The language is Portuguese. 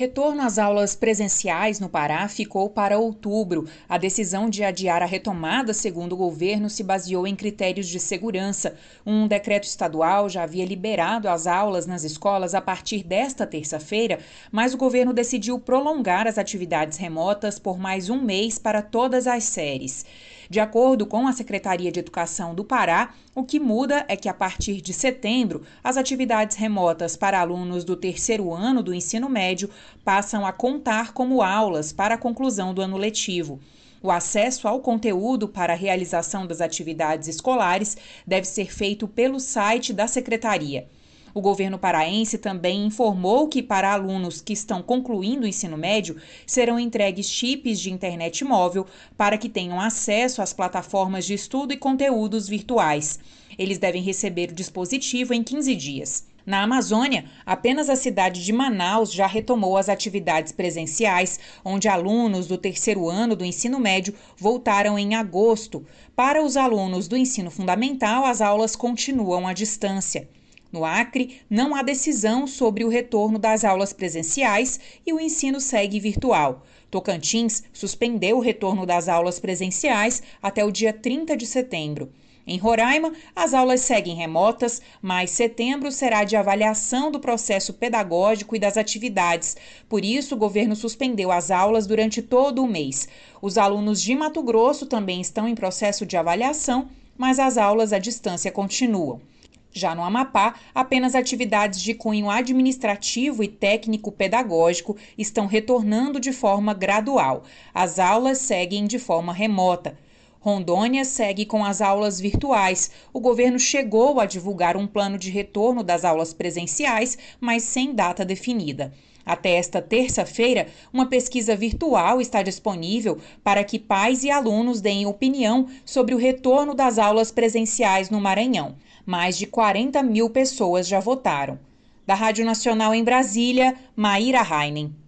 Retorno às aulas presenciais no Pará ficou para outubro. A decisão de adiar a retomada, segundo o governo, se baseou em critérios de segurança. Um decreto estadual já havia liberado as aulas nas escolas a partir desta terça-feira, mas o governo decidiu prolongar as atividades remotas por mais um mês para todas as séries. De acordo com a Secretaria de Educação do Pará, o que muda é que, a partir de setembro, as atividades remotas para alunos do terceiro ano do ensino médio passam a contar como aulas para a conclusão do ano letivo. O acesso ao conteúdo para a realização das atividades escolares deve ser feito pelo site da Secretaria. O governo paraense também informou que, para alunos que estão concluindo o ensino médio, serão entregues chips de internet móvel para que tenham acesso às plataformas de estudo e conteúdos virtuais. Eles devem receber o dispositivo em 15 dias. Na Amazônia, apenas a cidade de Manaus já retomou as atividades presenciais, onde alunos do terceiro ano do ensino médio voltaram em agosto. Para os alunos do ensino fundamental, as aulas continuam à distância. No Acre, não há decisão sobre o retorno das aulas presenciais e o ensino segue virtual. Tocantins suspendeu o retorno das aulas presenciais até o dia 30 de setembro. Em Roraima, as aulas seguem remotas, mas setembro será de avaliação do processo pedagógico e das atividades. Por isso, o governo suspendeu as aulas durante todo o mês. Os alunos de Mato Grosso também estão em processo de avaliação, mas as aulas à distância continuam. Já no Amapá, apenas atividades de cunho administrativo e técnico-pedagógico estão retornando de forma gradual. As aulas seguem de forma remota. Rondônia segue com as aulas virtuais. O governo chegou a divulgar um plano de retorno das aulas presenciais, mas sem data definida. Até esta terça-feira, uma pesquisa virtual está disponível para que pais e alunos deem opinião sobre o retorno das aulas presenciais no Maranhão. Mais de 40 mil pessoas já votaram. Da Rádio Nacional em Brasília, Maíra Heinen.